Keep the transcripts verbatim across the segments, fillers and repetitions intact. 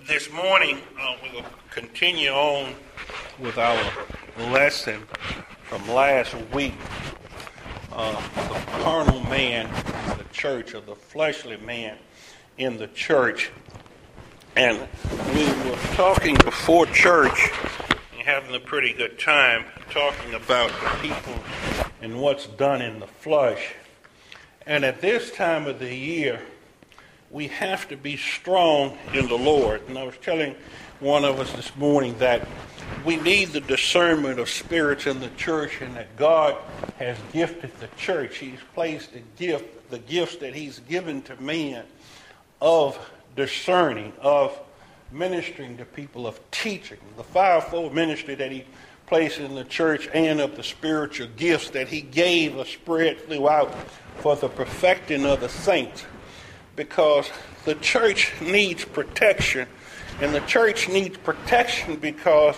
This morning, uh, we will continue on with our lesson from last week, uh, the carnal man in the church, or the fleshly man in the church. And we were talking before church and having a pretty good time talking about the people and what's done in the flesh. And at this time of the year, we have to be strong in the Lord. And I was telling one of us this morning that we need the discernment of spirits in the church, and that God has gifted the church. He's placed a gift, the gifts that He's given to man of discerning, of ministering to people, of teaching. The fivefold ministry that He placed in the church, and of the spiritual gifts that He gave us spread throughout for the perfecting of the saints. Because the church needs protection, and the church needs protection because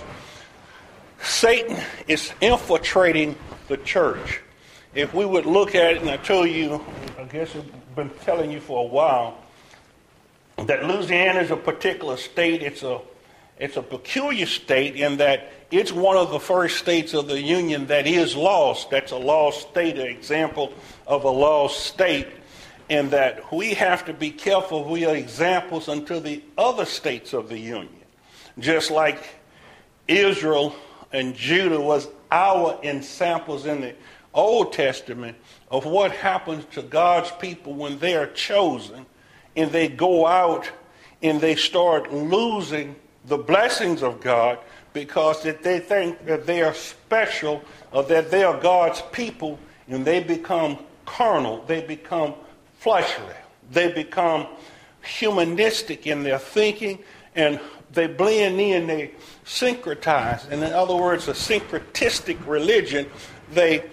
Satan is infiltrating the church. If we would look at it, and I told you, I guess I've been telling you for a while, that Louisiana is a particular state. It's a it's a peculiar state in that it's one of the first states of the Union that is lost. That's a lost state, an example of a lost state. And that we have to be careful. We are examples unto the other states of the Union. Just like Israel and Judah was our examples in the Old Testament of what happens to God's people when they are chosen and they go out and they start losing the blessings of God because that they think that they are special or that they are God's people, and they become carnal. They become fleshly. They become humanistic in their thinking, and they blend in, they syncretize. And in other words, a syncretistic religion, they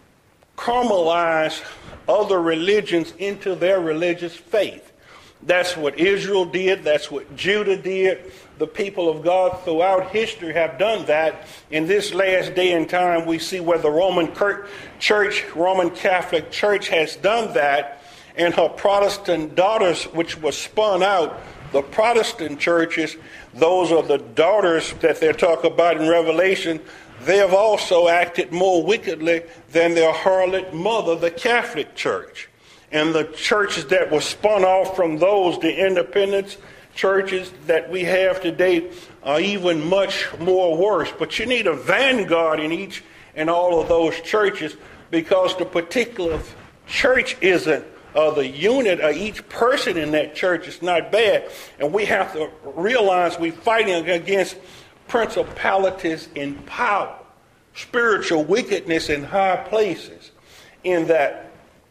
caramelize other religions into their religious faith. That's what Israel did. That's what Judah did. The people of God throughout history have done that. In this last day and time, we see where the Roman Church, Roman Catholic Church has done that. And her Protestant daughters, which was spun out, the Protestant churches, those are the daughters that they talk about in Revelation, they have also acted more wickedly than their harlot mother, the Catholic Church. And the churches that were spun off from those, the independent churches that we have today, are even much more worse. But you need a vanguard in each and all of those churches, because the particular church isn't Uh, the unit of each person in that church is not bad. And we have to realize we're fighting against principalities in power, spiritual wickedness in high places. In that,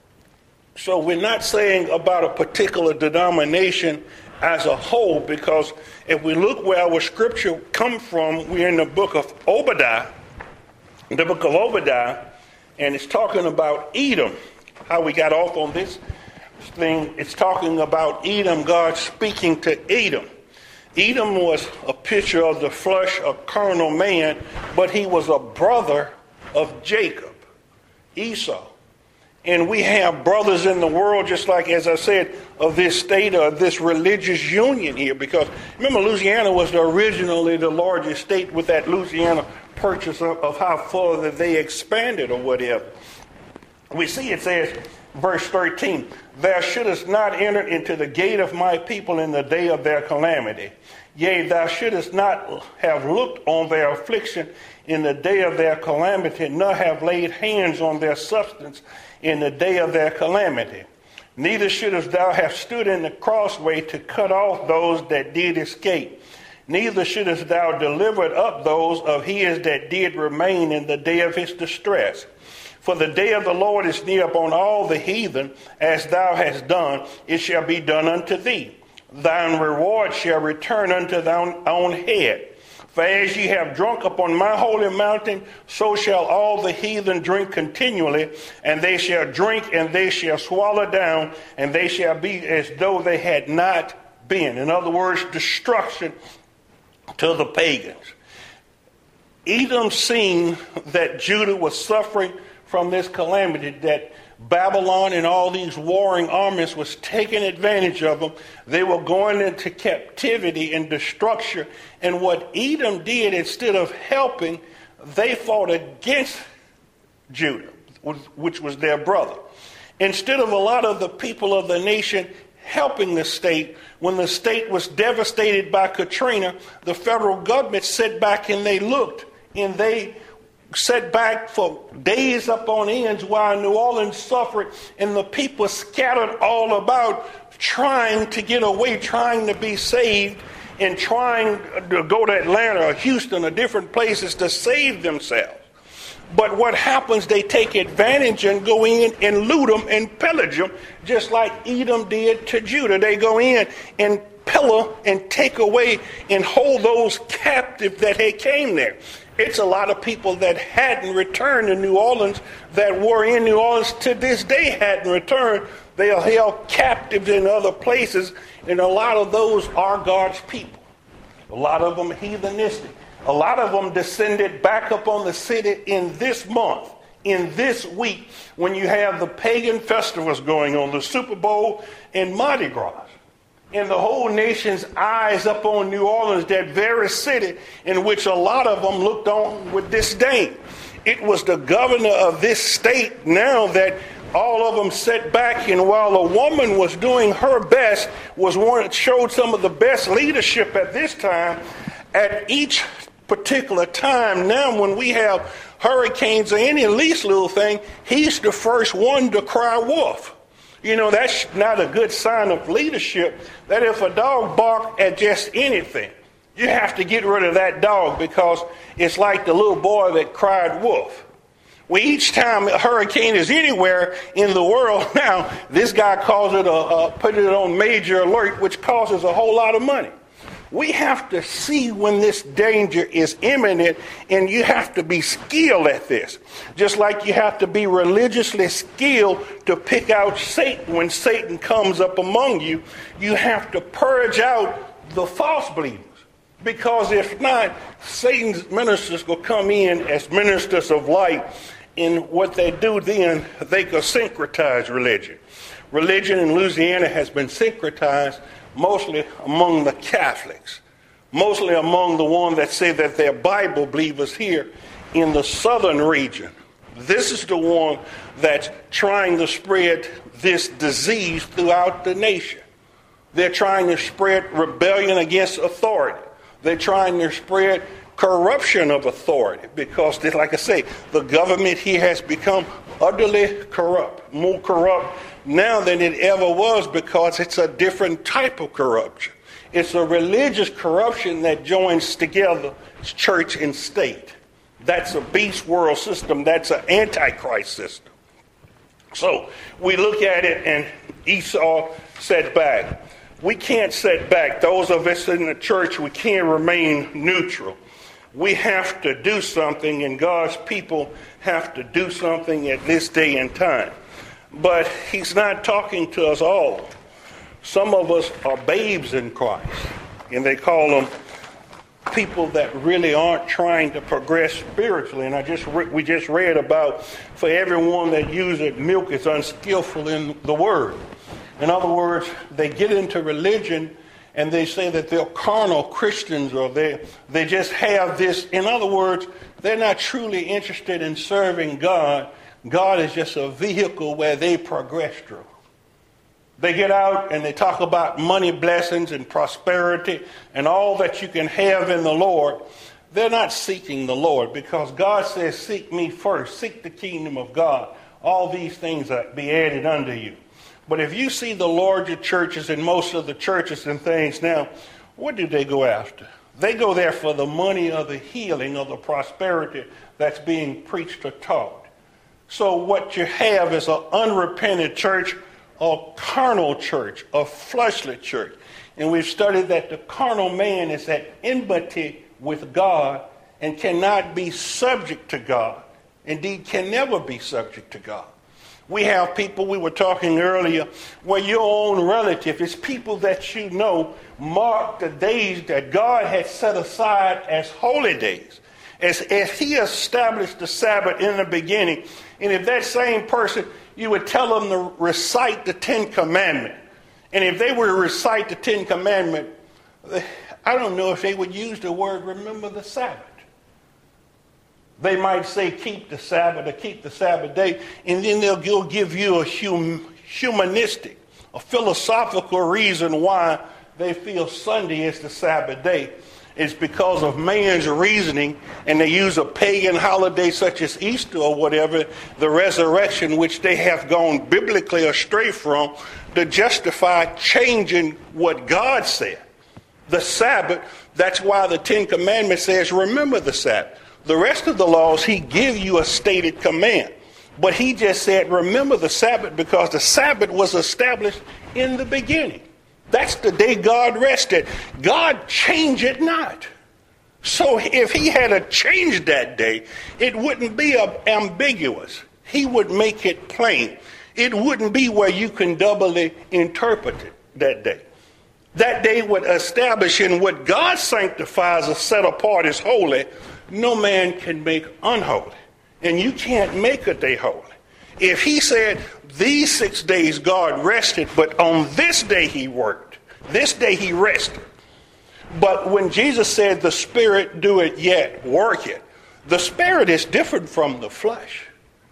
so we're not saying about a particular denomination as a whole, because if we look where our scripture comes from, we're in the book of Obadiah, the book of Obadiah, and it's talking about Edom. How we got off on this thing, it's talking about Edom, God speaking to Edom. Edom was a picture of the flesh, a carnal man, but he was a brother of Jacob, Esau. And we have brothers in the world, just like, as I said, of this state, of this religious union here. Because remember, Louisiana was the originally the largest state with that Louisiana Purchase of, of how far that they expanded or whatever. We see it says, verse thirteen, "Thou shouldest not enter into the gate of my people in the day of their calamity. Yea, thou shouldest not have looked on their affliction in the day of their calamity, nor have laid hands on their substance in the day of their calamity. Neither shouldest thou have stood in the crossway to cut off those that did escape. Neither shouldest thou deliver up those of his that did remain in the day of his distress. For the day of the Lord is near upon all the heathen, as thou hast done, it shall be done unto thee. Thine reward shall return unto thine own head. For as ye have drunk upon my holy mountain, so shall all the heathen drink continually, and they shall drink, and they shall swallow down, and they shall be as though they had not been." In other words, destruction to the pagans. Edom seen that Judah was suffering from this calamity, that Babylon and all these warring armies was taking advantage of them. They were going into captivity and destruction. And what Edom did, instead of helping, they fought against Judah, which was their brother. Instead of a lot of the people of the nation helping the state, when the state was devastated by Katrina, the federal government sat back and they looked, and they sat back for days up on ends while New Orleans suffered, and the people scattered all about, trying to get away, trying to be saved, and trying to go to Atlanta or Houston or different places to save themselves. But what happens, they take advantage and go in and loot them and pillage them, just like Edom did to Judah. They go in and pillar and take away and hold those captive that had came there. It's a lot of people that hadn't returned to New Orleans, that were in New Orleans to this day hadn't returned. They are held captives in other places, and a lot of those are God's people. A lot of them heathenistic. A lot of them descended back up on the city in this month, in this week, when you have the pagan festivals going on, the Super Bowl and Mardi Gras. And the whole nation's eyes up on New Orleans, that very city in which a lot of them looked on with disdain. It was the governor of this state now that all of them sat back, and while a woman was doing her best, was one that showed some of the best leadership at this time, at each particular time now when we have hurricanes or any least little thing, he's the first one to cry wolf. You know, that's not a good sign of leadership, that if a dog barks at just anything, you have to get rid of that dog, because it's like the little boy that cried wolf. Well, each time a hurricane is anywhere in the world now, this guy calls it a, a put it on major alert, which causes a whole lot of money. We have to see when this danger is imminent, and you have to be skilled at this. Just like you have to be religiously skilled to pick out Satan when Satan comes up among you. You have to purge out the false believers. Because if not, Satan's ministers will come in as ministers of light. And what they do then, they can syncretize religion. Religion in Louisiana has been syncretized mostly among the Catholics, mostly among the ones that say that they're Bible believers here in the southern region. This is the one that's trying to spread this disease throughout the nation. They're trying to spread rebellion against authority. They're trying to spread corruption of authority, because, like I say, the government here has become utterly corrupt, more corrupt now than it ever was, because it's a different type of corruption. It's a religious corruption that joins together church and state. That's a beast world system. That's an antichrist system. So we look at it, and Esau set back. We can't set back. Those of us in the church, we can't remain neutral. We have to do something, and God's people have to do something at this day and time. But he's not talking to us all. Some of us are babes in Christ, and they call them people that really aren't trying to progress spiritually. And I just re- we just read about, for everyone that uses milk is unskillful in the word. In other words, they get into religion and they say that they're carnal Christians, or they they just have this. In other words, they're not truly interested in serving God. God is just a vehicle where they progress through. They get out and they talk about money, blessings, and prosperity, and all that you can have in the Lord. They're not seeking the Lord, because God says, seek me first. Seek the kingdom of God. All these things will be added unto you. But if you see the larger churches and most of the churches and things now, what do they go after? They go there for the money or the healing or the prosperity that's being preached or taught. So what you have is an unrepentant church, a carnal church, a fleshly church. And we've studied that the carnal man is at enmity with God and cannot be subject to God. Indeed, can never be subject to God. We have people, we were talking earlier, where your own relative, it's people that you know, mark the days that God had set aside as holy days. As, as he established the Sabbath in the beginning. And if that same person you would tell them to recite the Ten Commandments. And if they were to recite the Ten Commandments, I don't know if they would use the word remember the Sabbath. They might say keep the Sabbath or keep the Sabbath day, and then they'll give you a hum, humanistic, a philosophical reason why they feel Sunday is the Sabbath day. It's because of man's reasoning, and they use a pagan holiday such as Easter or whatever, the resurrection, which they have gone biblically astray from, to justify changing what God said. The Sabbath, that's why the Ten Commandments says remember the Sabbath. The rest of the laws, he give you a stated command. But he just said, remember the Sabbath, because the Sabbath was established in the beginning. That's the day God rested. God changed it not. So if he had to change that day, it wouldn't be ambiguous. He would make it plain. It wouldn't be where you can doubly interpret it that day. That day would establish in what God sanctifies or set apart as holy, no man can make unholy. And you can't make a day holy. If he said these six days God rested, but on this day he worked, this day he rested. But when Jesus said the Spirit do it yet, work it, the Spirit is different from the flesh.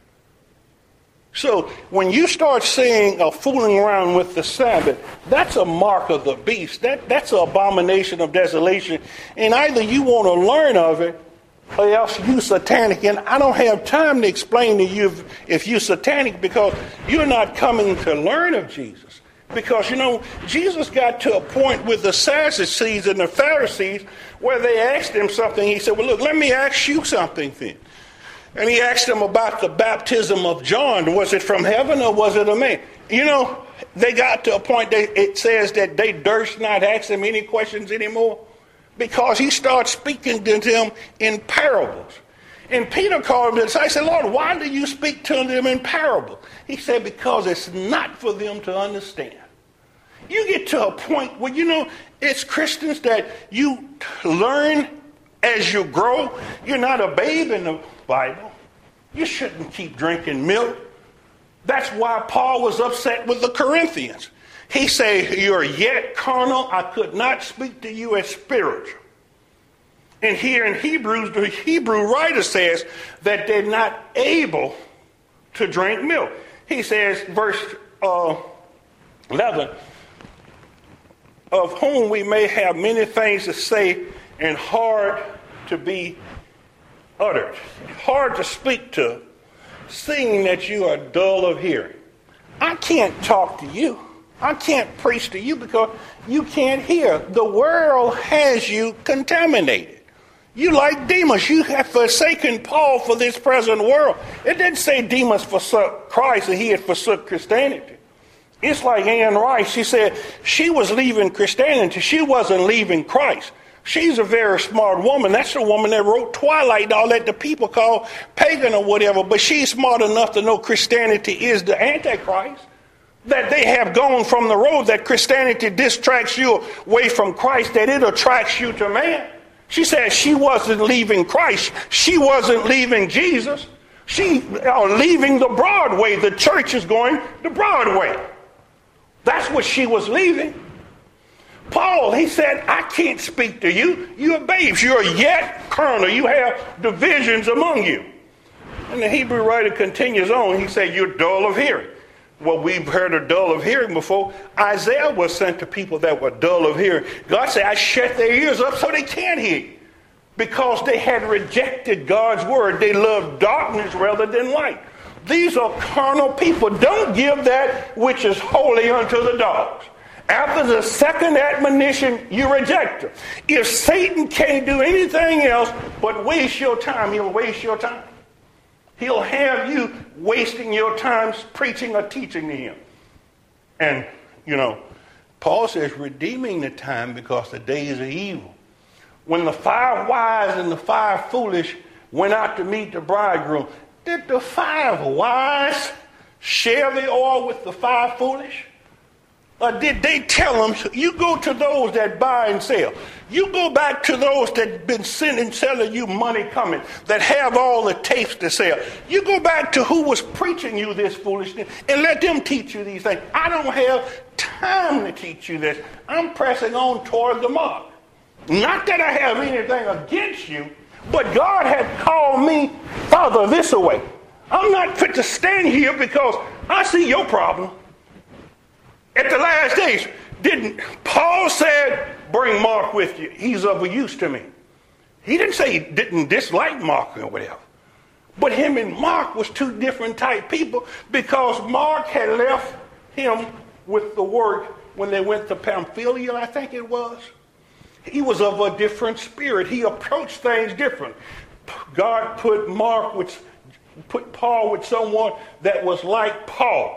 So when you start seeing or fooling around with the Sabbath, that's a mark of the beast. That, that's an abomination of desolation. And either you want to learn of it, or else you satanic. And I don't have time to explain to you if, if you're satanic, because you're not coming to learn of Jesus. Because, you know, Jesus got to a point with the Sadducees and the Pharisees where they asked him something. He said, well, look, let me ask you something then. And he asked them about the baptism of John. Was it from heaven or was it a man? You know, they got to a point that it says that they durst not ask him any questions anymore, because he started speaking to them in parables. And Peter called him and said, Lord, why do you speak to them in parables? He said, because it's not for them to understand. You get to a point where, you know, it's Christians that you learn as you grow. You're not a babe in the Bible. You shouldn't keep drinking milk. That's why Paul was upset with the Corinthians. He said, you're yet carnal. I could not speak to you as spiritual. And here in Hebrews, the Hebrew writer says that they're not able to drink milk. He says, verse uh, eleven, of whom we may have many things to say and hard to be uttered, hard to speak to, seeing that you are dull of hearing. I can't talk to you. I can't preach to you because you can't hear. The world has you contaminated. You like Demas. You have forsaken Paul for this present world. It didn't say Demas forsook Christ and he had forsook Christianity. It's like Anne Rice. She said she was leaving Christianity. She wasn't leaving Christ. She's a very smart woman. That's the woman that wrote Twilight, all that the people call pagan or whatever. But she's smart enough to know Christianity is the Antichrist. That they have gone from the road, that Christianity distracts you away from Christ, that it attracts you to man. She said she wasn't leaving Christ. She wasn't leaving Jesus. She uh, leaving the Broadway. The church is going to Broadway. That's what she was leaving. Paul, he said, I can't speak to you. You're babes. You're yet carnal. You have divisions among you. And the Hebrew writer continues on. He said, you're dull of hearing. Well, we've heard of dull of hearing before. Isaiah was sent to people that were dull of hearing. God said, I shut their ears up so they can't hear. Because they had rejected God's word. They loved darkness rather than light. These are carnal people. Don't give that which is holy unto the dogs. After the second admonition, you reject them. If Satan can't do anything else but waste your time, he'll waste your time. He'll have you wasting your time preaching or teaching to him. And, you know, Paul says, redeeming the time because the days are evil. When the five wise and the five foolish went out to meet the bridegroom, did the five wise share the oil with the five foolish? Or did they tell them, you go to those that buy and sell. You go back to those that been sending, selling you money coming, that have all the tapes to sell. You go back to who was preaching you this foolishness and let them teach you these things. I don't have time to teach you this. I'm pressing on toward the mark. Not that I have anything against you, but God had called me farther this away. I'm not fit to stand here because I see your problem. At the last days, didn't Paul said, bring Mark with you. He's of use to me. He didn't say he didn't dislike Mark or whatever. But him and Mark was two different type people because Mark had left him with the work when they went to Pamphylia, I think it was. He was of a different spirit. He approached things different. God put Mark with, put Paul with someone that was like Paul.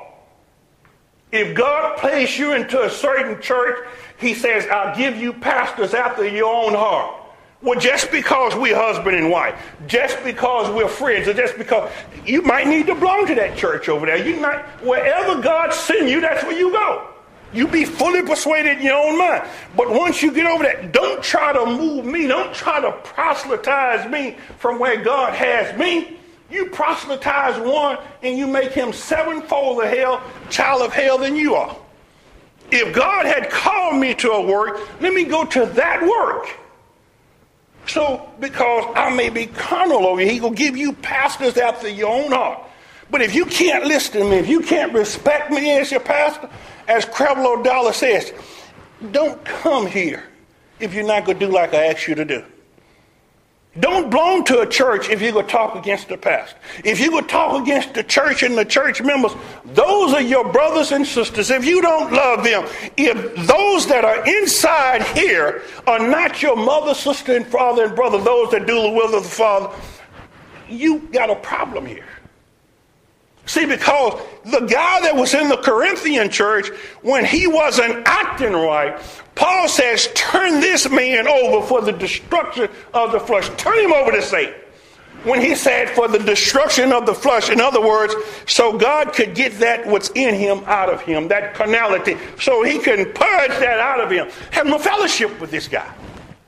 If God placed you into a certain church, he says, I'll give you pastors after your own heart. Well, just because we're husband and wife, just because we're friends, or just because you might need to belong to that church over there. You might, wherever God sends you, that's where you go. You be fully persuaded in your own mind. But once you get over that, don't try to move me. Don't try to proselytize me from where God has me. You proselytize one and you make him sevenfold the hell, child of hell than you are. If God had called me to a work, let me go to that work. So, because I may be carnal over you, he will give you pastors after your own heart. But if you can't listen to me, if you can't respect me as your pastor, as Creflo Dollar says, don't come here if you're not going to do like I asked you to do. Don't belong to a church if you're going to talk against the pastor. If you're going to talk against the church and the church members, those are your brothers and sisters. If you don't love them, if those that are inside here are not your mother, sister, and father and brother, those that do the will of the Father, you got a problem here. See, because the guy that was in the Corinthian church, when he wasn't acting right, Paul says, turn this man over for the destruction of the flesh. Turn him over to Satan. When he said for the destruction of the flesh, in other words, so God could get that what's in him out of him, that carnality, so he can purge that out of him. Have no fellowship with this guy.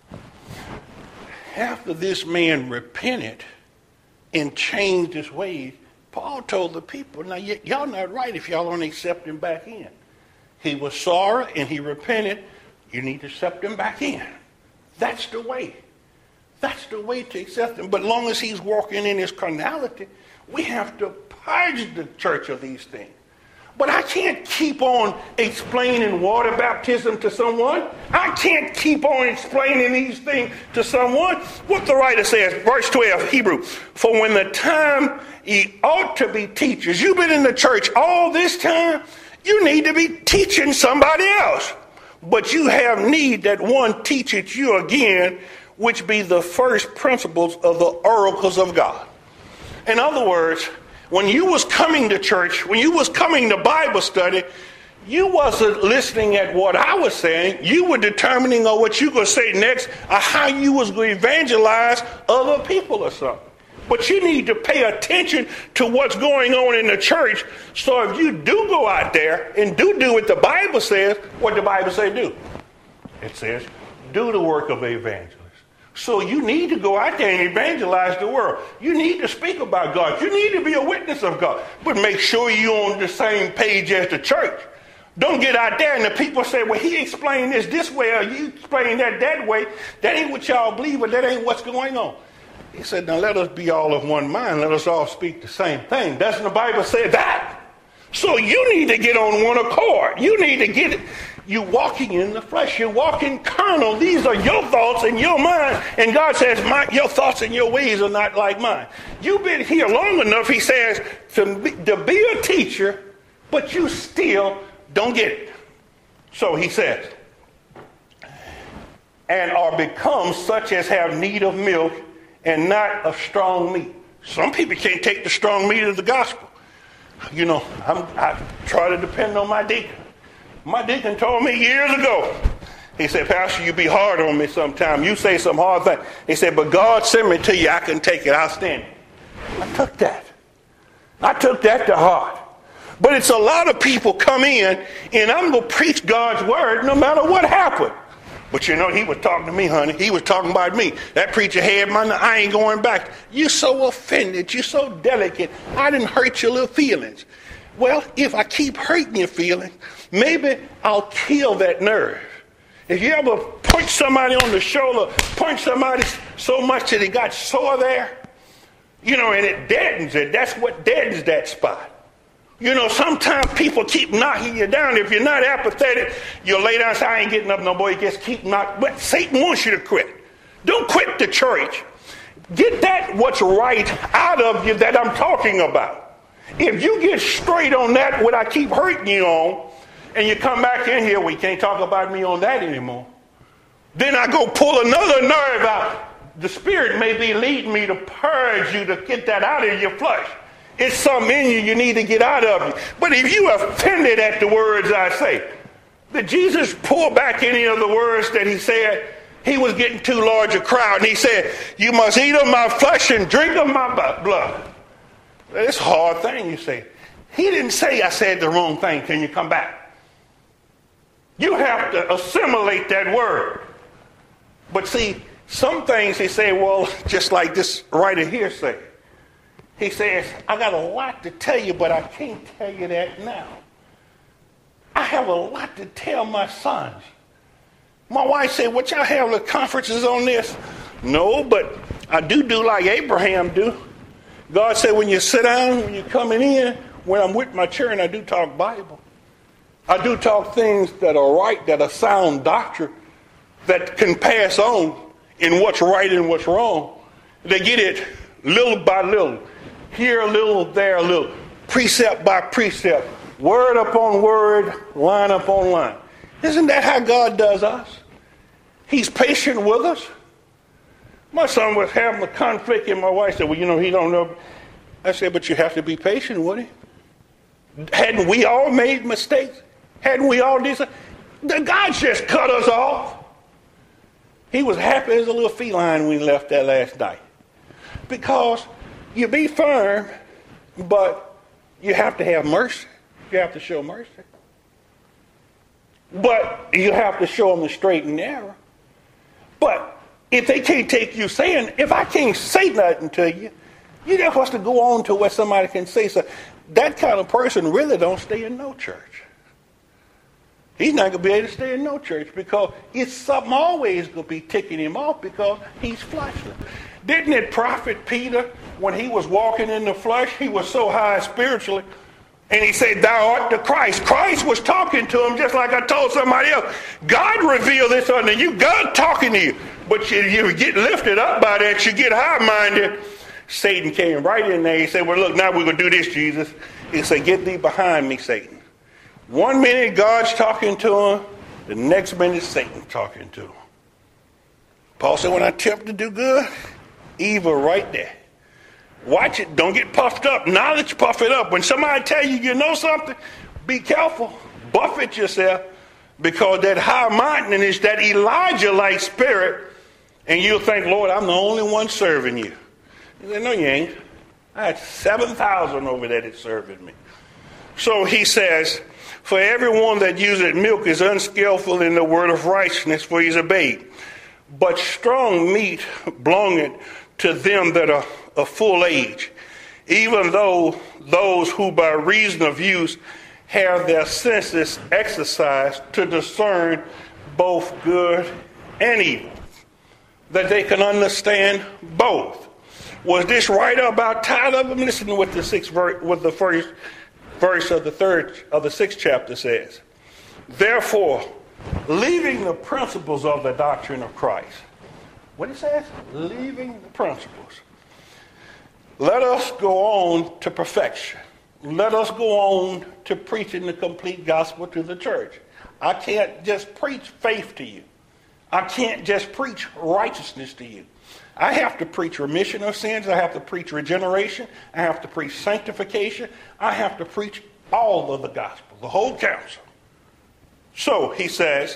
After this man repented and changed his ways, Paul told the people, now y- y'all not right if y'all don't accept him back in. He was sorry and he repented. You need to accept him back in. That's the way. That's the way to accept him. But long as he's walking in his carnality, we have to purge the church of these things. But I can't keep on explaining water baptism to someone. I can't keep on explaining these things to someone. What the writer says, verse twelve, Hebrew, for when the time ye ought to be teachers, you've been in the church all this time, you need to be teaching somebody else. But you have need that one teacheth you again, which be the first principles of the oracles of God. In other words, when you was coming to church, when you was coming to Bible study, you wasn't listening at what I was saying. You were determining on what you were going to say next or how you was going to evangelize other people or something. But you need to pay attention to what's going on in the church. So if you do go out there and do do what the Bible says, what the Bible say do? It says, do the work of an evangelist. So you need to go out there and evangelize the world. You need to speak about God. You need to be a witness of God. But make sure you're on the same page as the church. Don't get out there and the people say, well, he explained this this way or you explained that that way. That ain't what y'all believe, but that ain't what's going on. He said, now let us be all of one mind. Let us all speak the same thing. Doesn't the Bible say that? So you need to get on one accord. You need to get it. You're walking in the flesh. You're walking carnal. These are your thoughts in your mind. And God says, my, your thoughts and your ways are not like mine. You've been here long enough, he says, to be, to be a teacher, but you still don't get it. So he says, and are become such as have need of milk and not of strong meat. Some people can't take the strong meat of the gospel. You know, I'm, I try to depend on my deacon. My deacon told me years ago, he said, Pastor, you be hard on me sometime. You say some hard things. He said, but God sent me to you. I can take it. I'll stand it. I took that. I took that to heart. But it's a lot of people come in, and I'm going to preach God's word no matter what happened. But you know, he was talking to me, honey. He was talking about me. That preacher had my, I ain't going back. You're so offended. You're so delicate. I didn't hurt your little feelings. Well, if I keep hurting your feelings, maybe I'll kill that nerve. If you ever punch somebody on the shoulder, punch somebody so much that it got sore there, you know, and it deadens it. That's what deadens that spot. You know, sometimes people keep knocking you down. If you're not apathetic, you'll lay down and say, I ain't getting up no more. You just keep knocking. But Satan wants you to quit. Don't quit the church. Get that what's right out of you that I'm talking about. If you get straight on that, what I keep hurting you on, and you come back in here, we can't talk about me on that anymore. Then I go pull another nerve out. The Spirit may be leading me to purge you, to get that out of your flesh. It's something in you you need to get out of you. But if you are offended at the words I say, did Jesus pull back any of the words that he said? He was getting too large a crowd. And he said, you must eat of my flesh and drink of my blood. It's a hard thing, you say. He didn't say I said the wrong thing. Can you come back? You have to assimilate that word. But see, some things he said, well, just like this writer here said. He says, I got a lot to tell you, but I can't tell you that now. I have a lot to tell my sons. My wife said, what y'all have the conferences on this? No, but I do do like Abraham do. God said, when you sit down, when you're coming in, when I'm with my children, I do talk Bible. I do talk things that are right, that are sound doctrine, that can pass on in what's right and what's wrong. They get it little by little. Here a little, there a little, precept by precept, word upon word, line upon line. Isn't that how God does us? He's patient with us. My son was having a conflict, and my wife said, well, you know, he don't know. I said, but you have to be patient with him. Hadn't we all made mistakes? Hadn't we all did something? God just cut us off. He was happy as a little feline when he left that last night. Because you be firm, but you have to have mercy. You have to show mercy. But you have to show them the straight and narrow. But if they can't take you saying, if I can't say nothing to you, you just have to go on to where somebody can say something. That kind of person really don't stay in no church. He's not going to be able to stay in no church because it's something always going to be ticking him off because he's fleshly. Didn't it prophet Peter, when he was walking in the flesh, he was so high spiritually, and he said, thou art the Christ. Christ was talking to him just like I told somebody else. God revealed this unto you. God talking to you. But you, you get lifted up by that. You get high-minded. Satan came right in there. He said, well, look, now we're going to do this, Jesus. He said, get thee behind me, Satan. One minute God's talking to him. The next minute Satan talking to him. Paul said, when I attempt to do good, evil right there. Watch it. Don't get puffed up. Knowledge, puff it up. When somebody tell you you know something, be careful. Buffet yourself, because that high-mindedness, that Elijah-like spirit, and you'll think, Lord, I'm the only one serving you. He said, no, you ain't. I had seven thousand over there that serving me. So he says, for everyone that useth milk is unskillful in the word of righteousness, for he's a babe. But strong meat belongeth to them that are of full age, even though those who by reason of use have their senses exercised to discern both good and evil, that they can understand both. Was this writer about tired of them? Listen to what the sixth verse, what the first verse of the third of the sixth chapter says. Therefore, leaving the principles of the doctrine of Christ. What it says? Leaving the principles. Let us go on to perfection. Let us go on to preaching the complete gospel to the church. I can't just preach faith to you. I can't just preach righteousness to you. I have to preach remission of sins. I have to preach regeneration. I have to preach sanctification. I have to preach all of the gospel, the whole counsel. So, he says,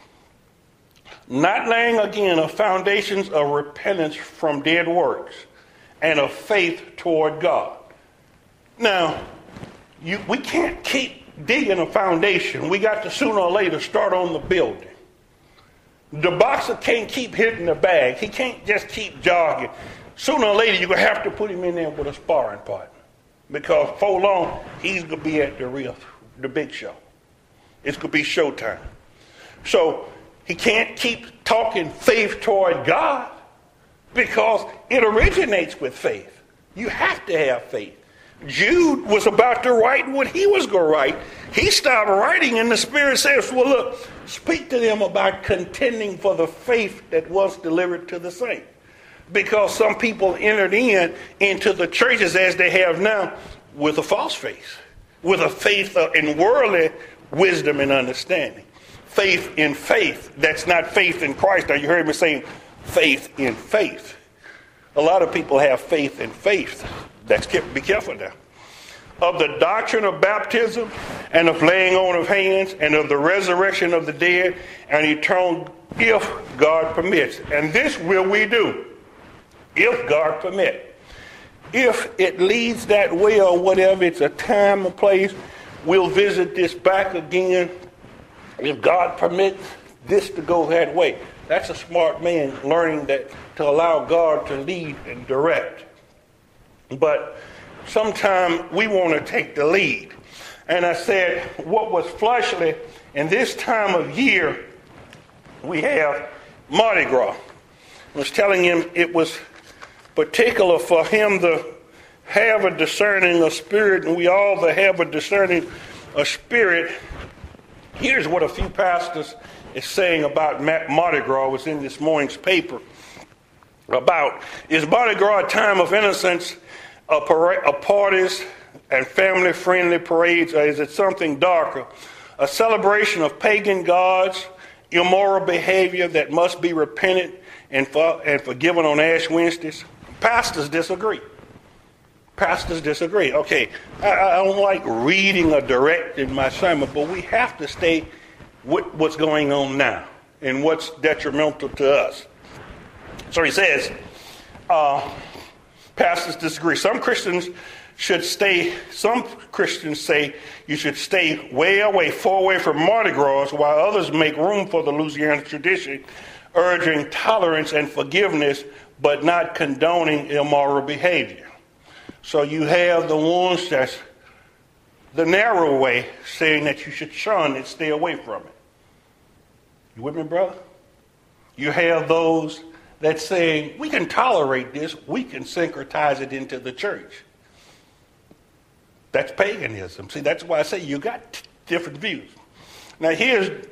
not laying again of foundations of repentance from dead works and of faith toward God. Now, You, we can't keep digging a foundation. We got to sooner or later start on the building. The boxer can't keep hitting the bag. He can't just keep jogging. Sooner or later, you're going to have to put him in there with a sparring partner. Because for long, he's going to be at the real, the big show. It's going to be showtime. So he can't keep talking faith toward God because it originates with faith. You have to have faith. Jude was about to write what he was going to write. He stopped writing and the Spirit says, well, look, speak to them about contending for the faith that was delivered to the saints. Because some people entered in into the churches as they have now with a false faith, with a faith in worldly wisdom and understanding. Faith in faith. That's not faith in Christ. Now you heard me saying faith in faith. A lot of people have faith in faith. That's be careful now. Of the doctrine of baptism and of laying on of hands and of the resurrection of the dead and eternal, if God permits. And this will we do, if God permit. If it leads that way or whatever, it's a time or place, we'll visit this back again. If God permits this to go that way. That's a smart man learning that to allow God to lead and direct. But sometimes we want to take the lead. And I said, what was fleshly in this time of year, we have Mardi Gras. I was telling him it was particular for him to have a discerning of spirit, and we all to have a discerning of spirit. Here's what a few pastors is saying about Mardi Gras. It was in this morning's paper. About, is Mardi Gras a time of innocence, a, para- a parties and family-friendly parades, or is it something darker? A celebration of pagan gods, immoral behavior that must be repented and, for- and forgiven on Ash Wednesdays? Pastors disagree. Pastors disagree. Okay, I, I don't like reading or directing my sermon, but we have to stay with what's going on now and what's detrimental to us. So he says, uh, pastors disagree. Some Christians should stay, some Christians say you should stay way away, far away from Mardi Gras, while others make room for the Louisiana tradition, urging tolerance and forgiveness, but not condoning immoral behavior. So you have the ones that's the narrow way, saying that you should shun it, stay away from it. You with me, brother? You have those that say, we can tolerate this, we can syncretize it into the church. That's paganism. See, that's why I say you got t- different views. Now here's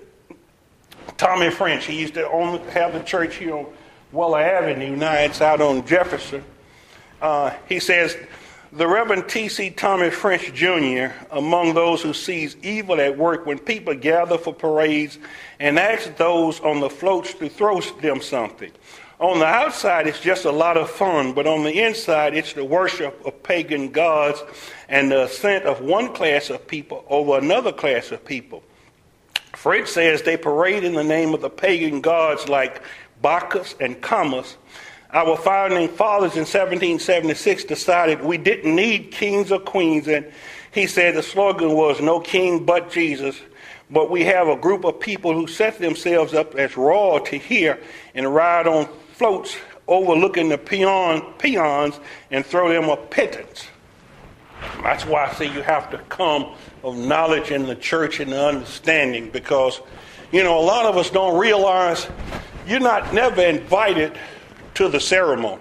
Tommy French. He used to own, have the church here on Weller Avenue. Now it's out on Jefferson. Uh, he says, the Reverend T C Tommy French Junior, among those who sees evil at work when people gather for parades and ask those on the floats to throw them something. On the outside, it's just a lot of fun, but on the inside, it's the worship of pagan gods and the ascent of one class of people over another class of people. French says they parade in the name of the pagan gods like Bacchus and Camus. Our founding fathers in seventeen seventy-six decided we didn't need kings or queens, and he said the slogan was no king but Jesus. But we have a group of people who set themselves up as royalty here and ride on floats overlooking the peon, peons and throw them a pittance. That's why I say you have to come of knowledge in the church and the understanding, because, you know, a lot of us don't realize you're not never invited to the ceremonies.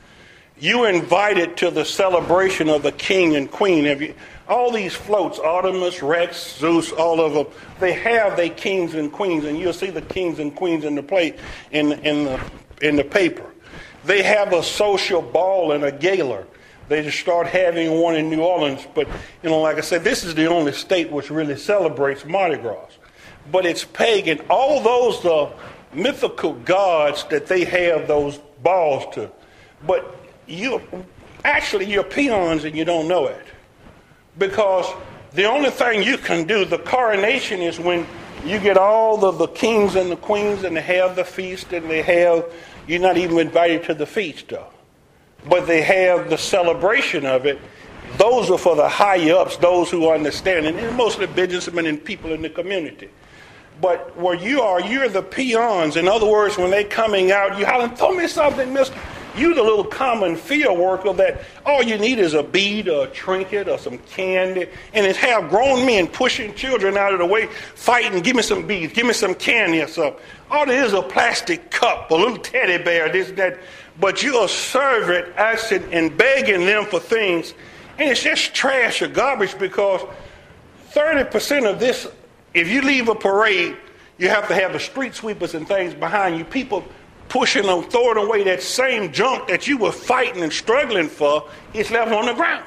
You invited to the celebration of the king and queen. Have you, all these floats, Artemis, Rex, Zeus, all of them, they have their kings and queens, and you'll see the kings and queens in the plate in, in the in the paper. They have a social ball and a gala. They just start having one in New Orleans. But, you know, like I said, this is the only state which really celebrates Mardi Gras. But it's pagan. All those are mythical gods that they have those balls to. But you actually, you're peons and you don't know it. Because the only thing you can do, the coronation, is when you get all of the kings and the queens and they have the feast, and they have, you're not even invited to the feast though. But they have the celebration of it. those are for the higher ups, those who understand, and mostly businessmen and people in the community. But where you are, you're the peons. In other words, when they're coming out, you holler, throw me something, mister. You the little common field worker that all you need is a bead or a trinket or some candy. And it's have grown men pushing children out of the way, fighting, give me some beads, give me some candy or something. All there is a plastic cup, a little teddy bear, this, that. But you're a servant asking and begging them for things. And it's just trash or garbage because thirty percent of this, if you leave a parade, you have to have the street sweepers and things behind you. People pushing them, throwing away that same junk that you were fighting and struggling for is left on the ground.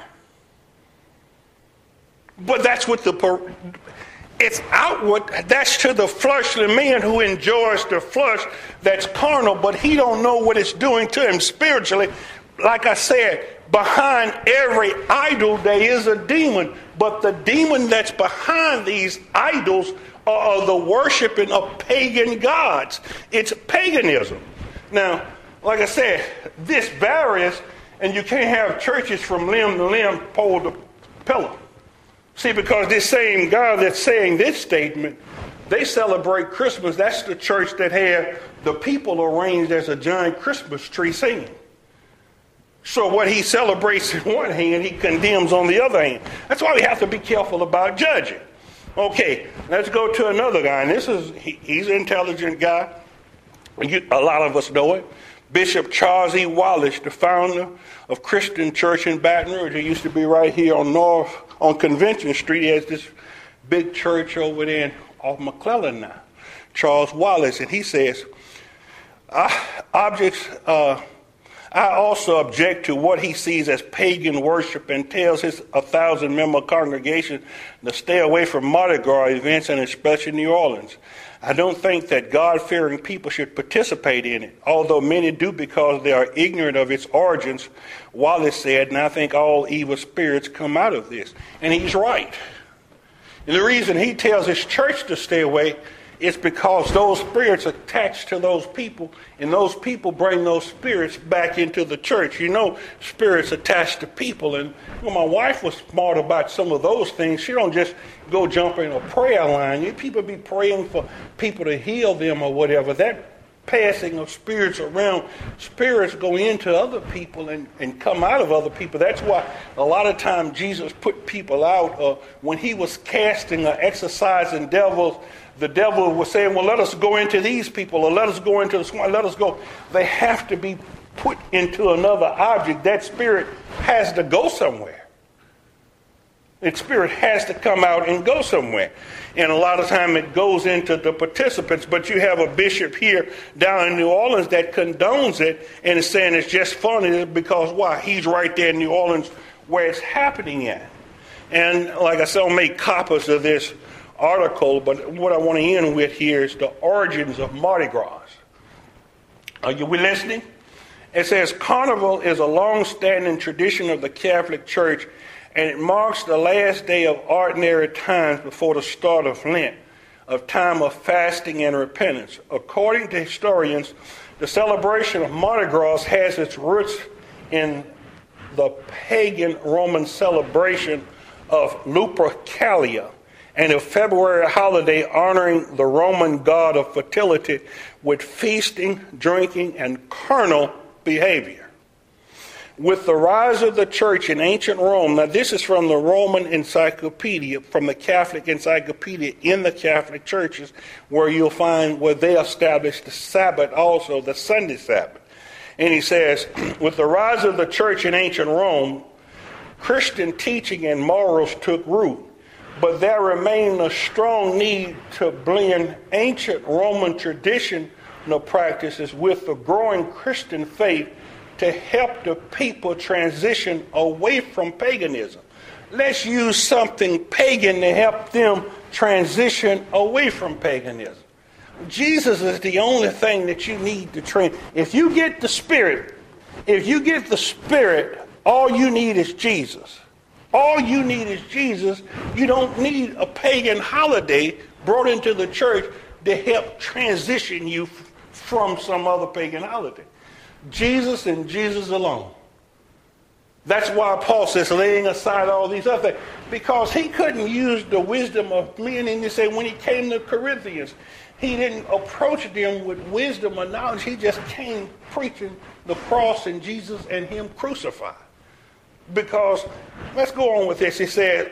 But that's what the, it's outward, that's to the fleshly man who enjoys the flesh that's carnal, but he don't know what it's doing to him spiritually. Like I said, behind every idol there is a demon, but the demon that's behind these idols are the worshiping of pagan gods. It's paganism. Now, like I said, this varies, and you can't have churches from limb to limb, pole to pillar. See, because this same God that's saying this statement, they celebrate Christmas. That's the church that had the people arranged as a giant Christmas tree singing. So what he celebrates in one hand, he condemns on the other hand. That's why we have to be careful about judging. Okay, let's go to another guy. And this is, he, he's an intelligent guy. You, a lot of us know it. Bishop Charles E. Wallace, the founder of Christian Church in Baton Rouge. He used to be right here on North, on Convention Street. He has this big church over there off McClellan now. Charles Wallace, and he says, objects, uh, I also object to what he sees as pagan worship and tells his one thousand member congregation to stay away from Mardi Gras events and especially New Orleans. I don't think that God-fearing people should participate in it, although many do because they are ignorant of its origins, Wallace said, and I think all evil spirits come out of this. And he's right. And the reason he tells his church to stay away is because those spirits attach to those people, and those people bring those spirits back into the church. You know, spirits attached to people. And when my wife was smart about some of those things, she don't just go jump in a prayer line. You people be praying for people to heal them or whatever. That passing of spirits around, spirits go into other people and, and come out of other people. That's why a lot of times Jesus put people out. Uh, when he was casting or exorcising devils, the devil was saying, well, let us go into these people, or let us go into the swine, let us go. They have to be put into another object. That spirit has to go somewhere. That spirit has to come out and go somewhere. And a lot of time it goes into the participants, but you have a bishop here down in New Orleans that condones it and is saying it's just funny because why? He's right there in New Orleans where it's happening at. And like I said, I'll make copies of this article, but what I want to end with here is the origins of Mardi Gras. Are you we listening? It says, Carnival is a long-standing tradition of the Catholic Church, and it marks the last day of ordinary times before the start of Lent, a time of fasting and repentance. According to historians, the celebration of Mardi Gras has its roots in the pagan Roman celebration of Lupercalia, and a February holiday honoring the Roman god of fertility with feasting, drinking, and carnal behavior. With the rise of the church in ancient Rome, now this is from the Roman Encyclopedia, from the Catholic Encyclopedia in the Catholic churches, where you'll find where they established the Sabbath also, the Sunday Sabbath. And he says, with the rise of the church in ancient Rome, Christian teaching and morals took root. But there remained a strong need to blend ancient Roman traditional practices with the growing Christian faith to help the people transition away from paganism. Let's use something pagan to help them transition away from paganism. Jesus is the only thing that you need to train. If you get the Spirit, if you get the Spirit, all you need is Jesus. All you need is Jesus. You don't need a pagan holiday brought into the church to help transition you f- from some other pagan holiday. Jesus and Jesus alone. That's why Paul says laying aside all these other things, because he couldn't use the wisdom of men. And he said when he came to Corinthians, he didn't approach them with wisdom or knowledge. He just came preaching the cross and Jesus and him crucified. Because, let's go on with this. He said,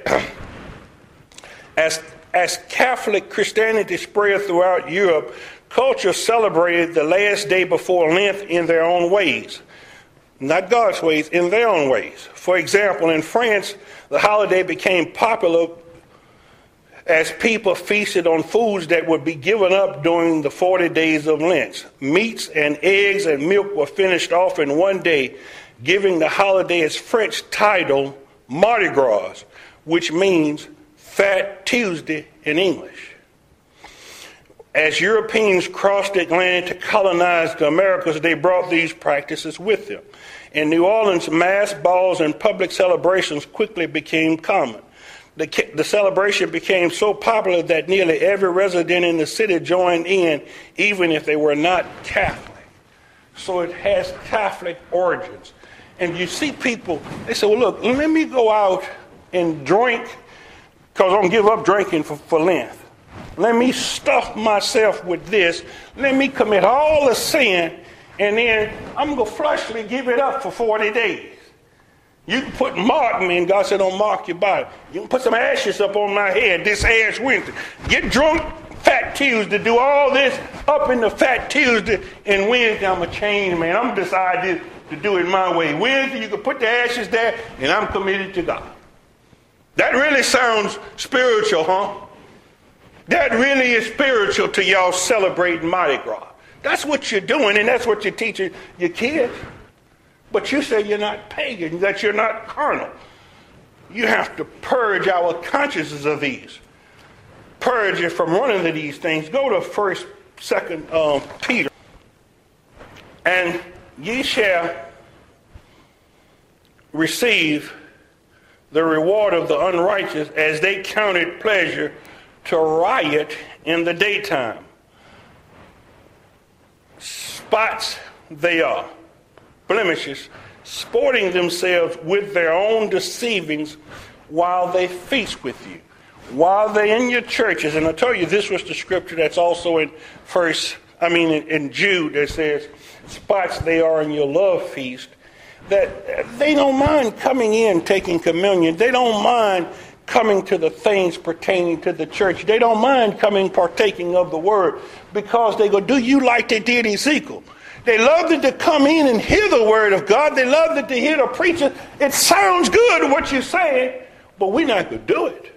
as, as Catholic Christianity spread throughout Europe, culture celebrated the last day before Lent in their own ways. Not God's ways, in their own ways. For example, in France, the holiday became popular as people feasted on foods that would be given up during the forty days of Lent. Meats and eggs and milk were finished off in one day, giving the holiday its French title, Mardi Gras, which means Fat Tuesday in English. As Europeans crossed the Atlantic to colonize the Americas, they brought these practices with them. In New Orleans, mass balls and public celebrations quickly became common. The, the celebration became so popular that nearly every resident in the city joined in, even if they were not Catholic. So it has Catholic origins. And you see people, they say, well, look, let me go out and drink, because I'm going to give up drinking for, for Lent. Let me stuff myself with this. Let me commit all the sin, and then I'm going to fleshly give it up for forty days. You can put mark me, and God said, don't mark your body. You can put some ashes up on my head this Ash Wednesday. Get drunk Fat Tuesday, do all this up in the Fat Tuesday, and Wednesday I'm a changed man. I'm decided to do it my way. Wednesday you can put the ashes there, and I'm committed to God. That really sounds spiritual, huh? That really is spiritual to y'all celebrating Mardi Gras. That's what you're doing, and that's what you're teaching your kids. But you say you're not pagan, that you're not carnal. You have to purge our consciences of these. Purge it from running to these things. Go to first, second um, Peter. And ye shall receive the reward of the unrighteous, as they counted pleasure to riot in the daytime. Spots they are, blemishes, sporting themselves with their own deceivings while they feast with you, while they're in your churches. And I tell you, this was the scripture that's also in first, I mean in, in Jude, that says, spots they are in your love feast, that they don't mind coming in, taking communion. They don't mind coming to the things pertaining to the church. They don't mind coming partaking of the word, because they go, do you like they did Ezekiel? They loved it to come in and hear the word of God. They loved it to hear the preacher. It sounds good what you're saying, but we're not going to do it.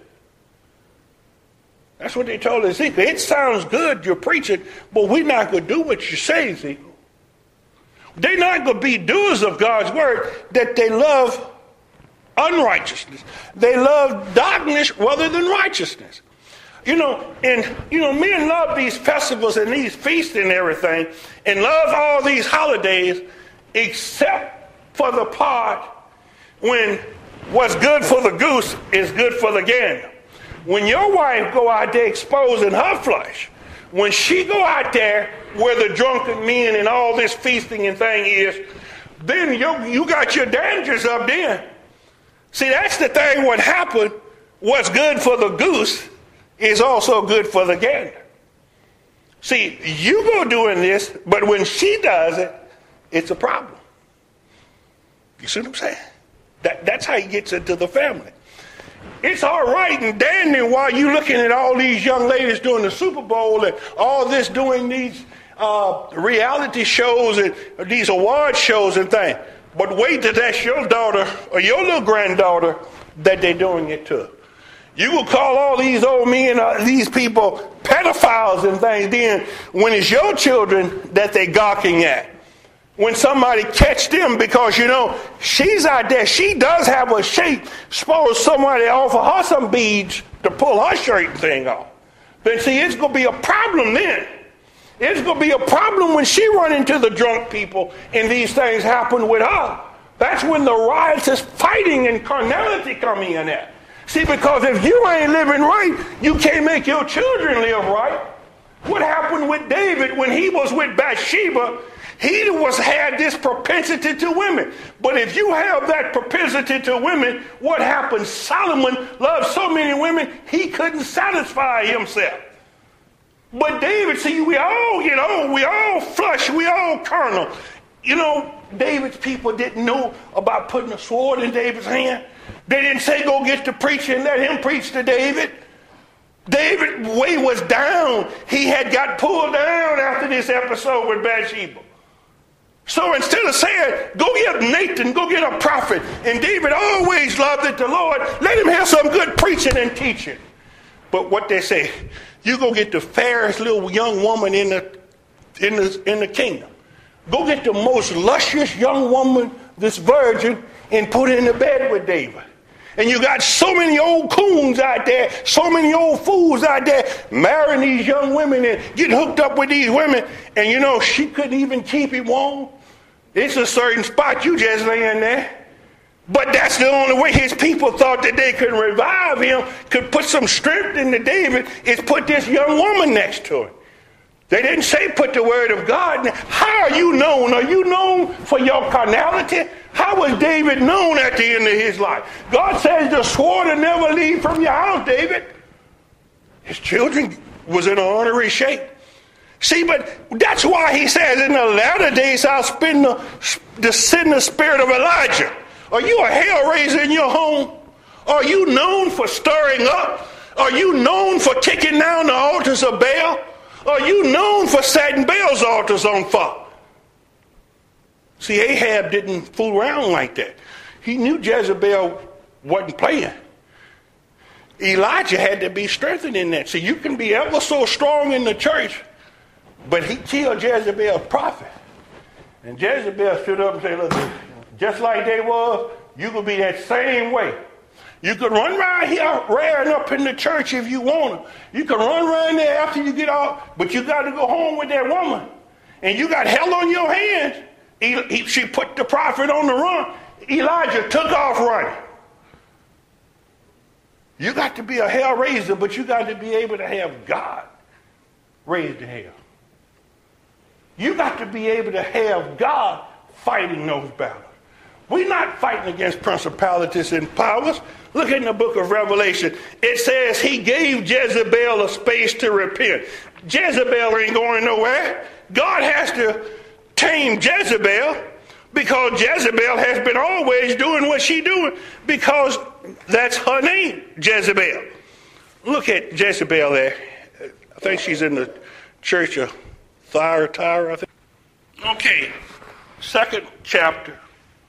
That's what they told Ezekiel. It sounds good, you're preaching, but we're not going to do what you say, Ezekiel. They're not going to be doers of God's word, that they love unrighteousness. They love darkness rather than righteousness. You know, and, you know, men love these festivals and these feasts and everything, and love all these holidays, except for the part when what's good for the goose is good for the gander. When your wife go out there exposing her flesh, when she go out there where the drunken men and all this feasting and thing is, then you, you got your dangers up there. See, that's the thing. What happened, what's good for the goose is also good for the gander. See, you go doing this, but when she does it, it's a problem. You see what I'm saying? That, that's how he gets into the family. It's all right and dandy while you're looking at all these young ladies doing the Super Bowl and all this doing these uh, reality shows and these award shows and things. But wait till that's your daughter or your little granddaughter that they're doing it to. You will call all these old men, uh, these people, pedophiles and things. Then when it's your children that they're gawking at, when somebody catch them, because, you know, she's out there, she does have a shape. Suppose somebody offer her some beads to pull her shirt thing off. Then see, it's going to be a problem then. It's going to be a problem when she run into the drunk people and these things happen with her. That's when the riotous fighting and carnality come in at. See, because if you ain't living right, you can't make your children live right. What happened with David when he was with Bathsheba? He was had this propensity to women. But if you have that propensity to women, what happened? Solomon loved so many women, he couldn't satisfy himself. But David, see, we all, you know, we all flush, we all carnal. You know, David's people didn't know about putting a sword in David's hand. They didn't say, go get the preacher and let him preach to David. David's way was down. He had got pulled down after this episode with Bathsheba. So instead of saying, go get Nathan, go get a prophet, and David always loved it, the Lord, let him have some good preaching and teaching. But what they say, you go get the fairest little young woman in the, in the, in the kingdom. Go get the most luscious young woman, this virgin, and put her in the bed with David. And you got so many old coons out there, so many old fools out there marrying these young women and getting hooked up with these women. And you know, she couldn't even keep him warm. It's a certain spot you just lay in there. But that's the only way his people thought that they could revive him, could put some strength into David, is put this young woman next to him. They didn't say put the word of God. How are you known? Are you known for your carnality? How was David known at the end of his life? God says the sword will never leave from your house, David. His children was in an honorary shape. See, but that's why he says in the latter days I'll spend the, the send the spirit of Elijah. Are you a hell raiser in your home? Are you known for stirring up? Are you known for kicking down the altars of Baal? Are you known for setting Baal's altars on fire? See, Ahab didn't fool around like that. He knew Jezebel wasn't playing. Elijah had to be strengthened in that. See, you can be ever so strong in the church, but he killed Jezebel's prophet. And Jezebel stood up and said, look, just like they was, you could be that same way. You could run around here rearing up in the church if you want to. You can run around there after you get off, but you got to go home with that woman. And you got hell on your hands. He, he, she put the prophet on the run. Elijah took off running. You got to be a hell raiser, but you got to be able to have God raised to hell. You got to be able to have God fighting those battles. We're not fighting against principalities and powers. Look in the book of Revelation. It says he gave Jezebel a space to repent. Jezebel ain't going nowhere. God has to tame Jezebel because Jezebel has been always doing what she's doing because that's her name, Jezebel. Look at Jezebel there. I think she's in the church of Thyatira, I think. Okay, second chapter.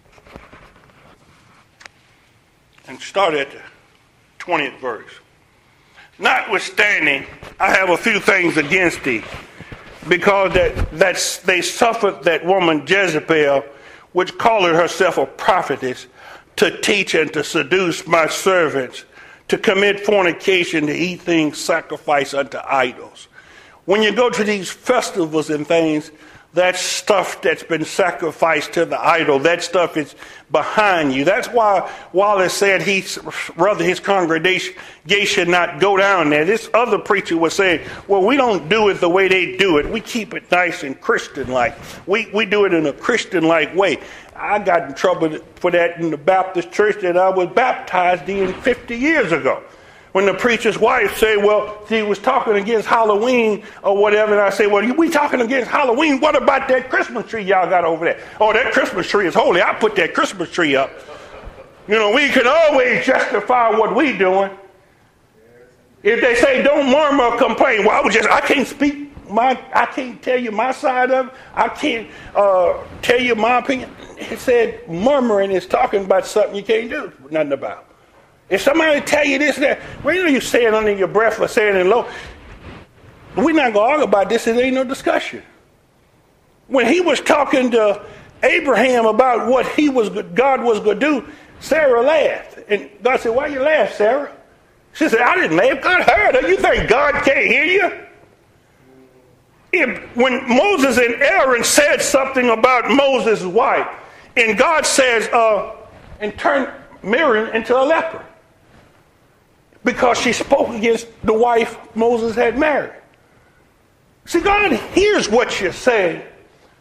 And start at the twentieth verse. Notwithstanding, I have a few things against thee, because that that's, they suffered that woman Jezebel, which called herself a prophetess, to teach and to seduce my servants, to commit fornication, to eat things sacrificed unto idols. When you go to these festivals and things, that stuff that's been sacrificed to the idol, that stuff is behind you. That's why Wallace said he rather his congregation should not go down there. This other preacher was saying, well, we don't do it the way they do it. We keep it nice and Christian-like. We, we do it in a Christian-like way. I got in trouble for that in the Baptist church that I was baptized in fifty years ago. When the preacher's wife said, well, he was talking against Halloween or whatever, and I say, well, we talking against Halloween. What about that Christmas tree y'all got over there? Oh, that Christmas tree is holy. I put that Christmas tree up. You know, we can always justify what we doing. If they say don't murmur or complain, well, I was just, I can't speak my, I can't tell you my side of it. I can't uh, tell you my opinion. It said murmuring is talking about something you can't do nothing about. If somebody tell you this, that, well, you know you say it under your breath or saying it low. We're not going to argue about this. There ain't no discussion. When he was talking to Abraham about what he was, God was going to do, Sarah laughed. And God said, why you laugh, Sarah? She said, I didn't laugh. God heard her. You think God can't hear you? If, when Moses and Aaron said something about Moses' wife, and God says, uh, and turned Miriam into a leper, because she spoke against the wife Moses had married. See, God hears what you're saying,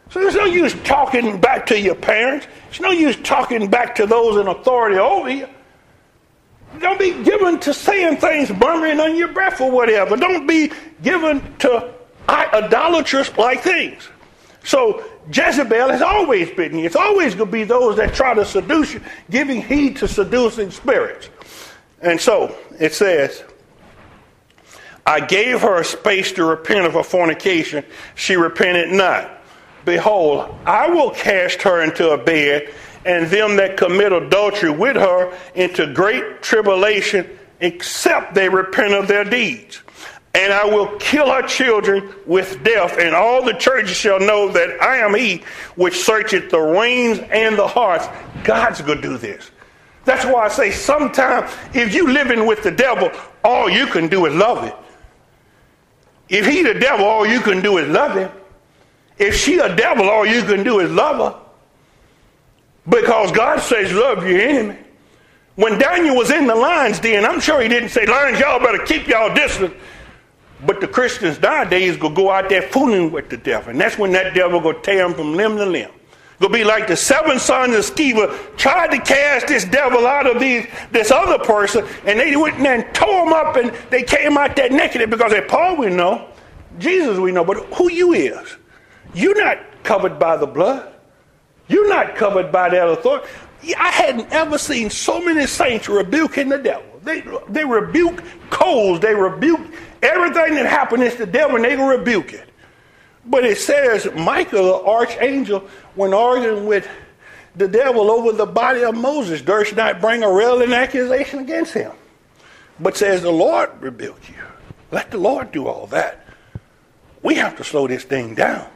So there's no use talking back to your parents. There's no use talking back to those in authority over you. Don't be given to saying things murmuring on your breath or whatever. Don't be given to idolatrous-like things. So Jezebel has always been here. It's always going to be those that try to seduce you, giving heed to seducing spirits. And so it says, I gave her a space to repent of her fornication. She repented not. Behold, I will cast her into a bed, and them that commit adultery with her into great tribulation, except they repent of their deeds. And I will kill her children with death, and all the churches shall know that I am he which searcheth the reins and the hearts. God's going to do this. That's why I say sometimes if you living with the devil, all you can do is love it. If he the devil, all you can do is love him. If she a devil, all you can do is love her. Because God says love your enemy. When Daniel was in the lion's den, I'm sure he didn't say, lions, y'all better keep y'all distance. But the Christians nowadays go go out there fooling with the devil. And that's when that devil go tear him from limb to limb. It'll be like the seven sons of Sceva tried to cast this devil out of these, this other person, and they went and tore him up, and they came out there naked because they Paul we know, Jesus we know, but who you is? You're not covered by the blood. You're not covered by that authority. I hadn't ever seen so many saints rebuking the devil. They, they rebuke coals. They rebuke everything that happened is the devil, and they will rebuke it. But it says Michael, the archangel, when arguing with the devil over the body of Moses, durst not bring a railing accusation against him. But says the Lord rebuke you. Let the Lord do all that. We have to slow this thing down.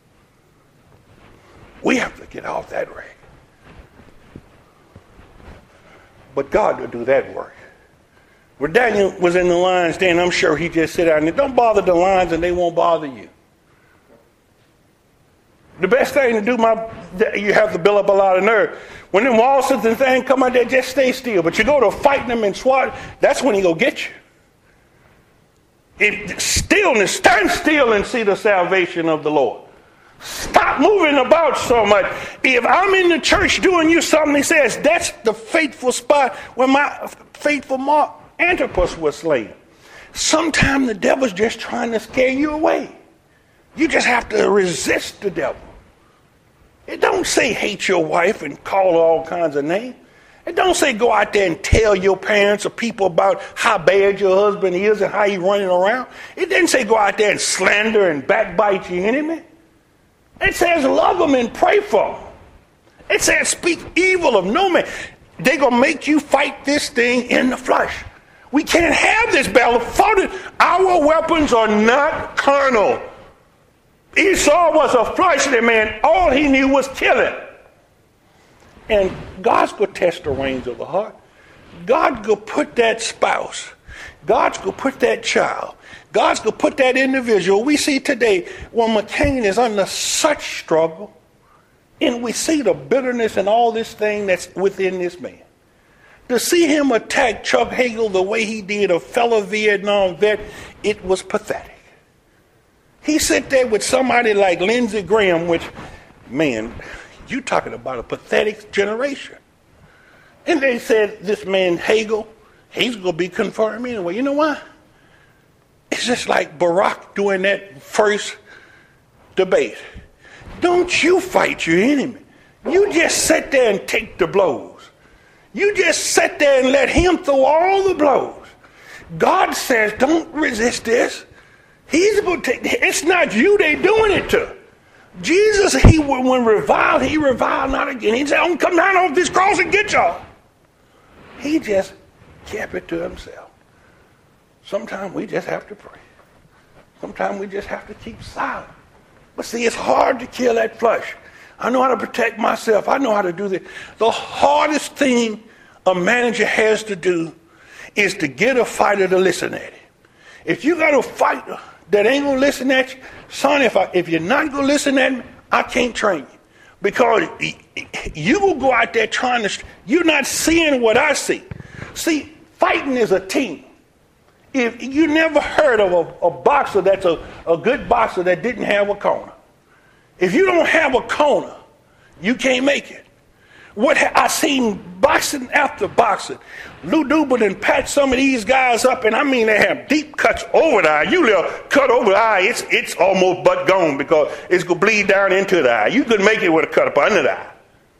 We have to get off that rag. But God will do that work. When Daniel was in the lion's den, I'm sure he just sit down and don't bother the lions and they won't bother you. The best thing to do, my you have to build up a lot of nerve. When them walls and things come out there, just stay still. But you go to fighting them and swat, that's when he go get you. If stillness, stand still and see the salvation of the Lord. Stop moving about so much. If I'm in the church doing you something, he says, that's the faithful spot where my faithful Mark Antipas was slain. Sometimes the devil's just trying to scare you away. You just have to resist the devil. It don't say hate your wife and call her all kinds of names. It don't say go out there and tell your parents or people about how bad your husband is and how he's running around. It didn't say go out there and slander and backbite your enemy. It says love them and pray for them. It says speak evil of no man. They're going to make you fight this thing in the flesh. We can't have this battle. Our weapons are not carnal. Esau was a fleshly man. All he knew was killing. And God's going to test the reins of the heart. God's going to put that spouse. God's going to put that child. God's going to put that individual. We see today when McCain is under such struggle, and we see the bitterness and all this thing that's within this man. To see him attack Chuck Hagel the way he did, a fellow Vietnam vet, it was pathetic. He sat there with somebody like Lindsey Graham, which, man, you talking about a pathetic generation. And they said, this man Hagel, he's going to be confirmed anyway. You know why? It's just like Barack doing that first debate. Don't you fight your enemy. You just sit there and take the blows. You just sit there and let him throw all the blows. God says, don't resist this. He's going to take, it's not you they doing it to. Jesus, he when reviled, he reviled not again. He said, I'm come down off this cross and get y'all. He just kept it to himself. Sometimes we just have to pray. Sometimes we just have to keep silent. But see, it's hard to kill that flesh. I know how to protect myself. I know how to do this. The hardest thing a manager has to do is to get a fighter to listen at him. If you got a fighter that ain't going to listen at you, son, if, I, if you're not going to listen at me, I can't train you. Because you will go out there trying to, you're not seeing what I see. See, fighting is a team. If you never heard of a, a boxer that's a, a good boxer that didn't have a corner. If you don't have a corner, you can't make it. What ha- I seen boxing after boxing. Lou Dubin and patch some of these guys up, and I mean they have deep cuts over the eye. You little cut over the eye, it's it's almost but gone because it's gonna bleed down into the eye. You couldn't make it with a cut up under the eye.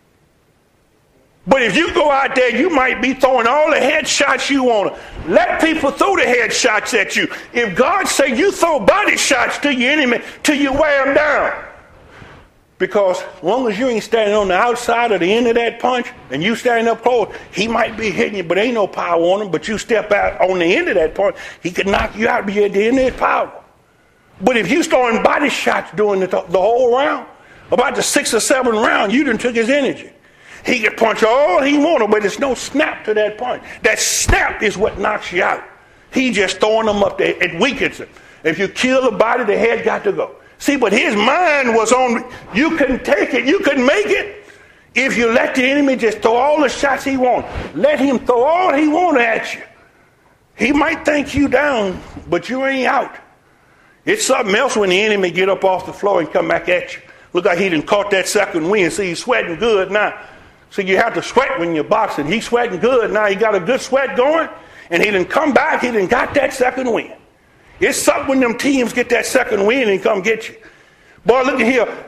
But if you go out there, you might be throwing all the headshots you want to. Let people throw the headshots at you. If God say you throw body shots to your enemy till you wear them down. Because as long as you ain't standing on the outside of the end of that punch and you standing up close, he might be hitting you, but ain't no power on him. But you step out on the end of that punch, he could knock you out, be at the end of his power. But if you throwing body shots during the, the whole round, about the sixth or seventh round, you done took his energy. He can punch all he wanted, but there's no snap to that punch. That snap is what knocks you out. He just throwing them up there. It weakens him. If you kill the body, the head got to go. See, but his mind was on, you couldn't take it. You couldn't make it. If you let the enemy just throw all the shots he wants, let him throw all he wants at you. He might think you down, but you ain't out. It's something else when the enemy get up off the floor and come back at you. Look like he done caught that second wind. See, he's sweating good now. So you have to sweat when you're boxing. He's sweating good. Now he got a good sweat going, and he done come back. He done got that second wind. It's something when them teams get that second wind and come get you. Boy, look at here.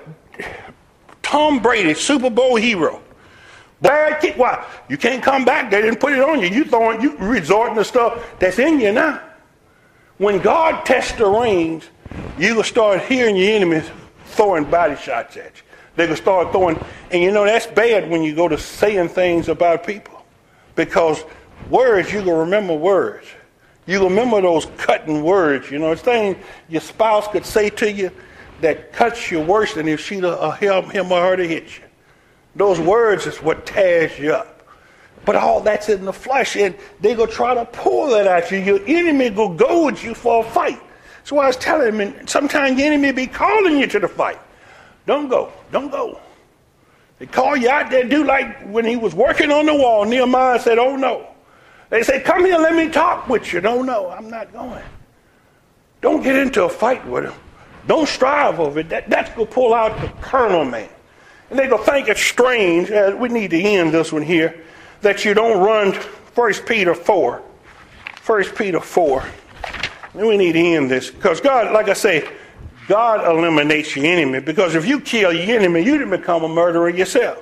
Tom Brady, Super Bowl hero. Bad kick. Why? You can't come back. They didn't put it on you. You throwing, you resorting to stuff that's in you now. When God tests the range, you will start hearing your enemies throwing body shots at you. They can start throwing, and you know that's bad when you go to saying things about people. Because words, you can remember words. You remember those cutting words. You know, it's things your spouse could say to you that cuts you worse than if she'd uh, him, him or her to hit you. Those words is what tears you up. But all that's in the flesh, and they go try to pull that at you. Your enemy will go with you for a fight. So I was telling him, and sometimes the enemy be calling you to the fight. Don't go. Don't go. They call you out there, do like when he was working on the wall. Nehemiah said, oh, no. They say, come here, let me talk with you. No, no, I'm not going. Don't get into a fight with him. Don't strive over it. That, that's going to pull out the carnal man. And they go think it's strange, uh, we need to end this one here, that you don't run First Peter four. First Peter four. And we need to end this. Because God, like I say, God eliminates your enemy, because if you kill your enemy, you didn't become a murderer yourself.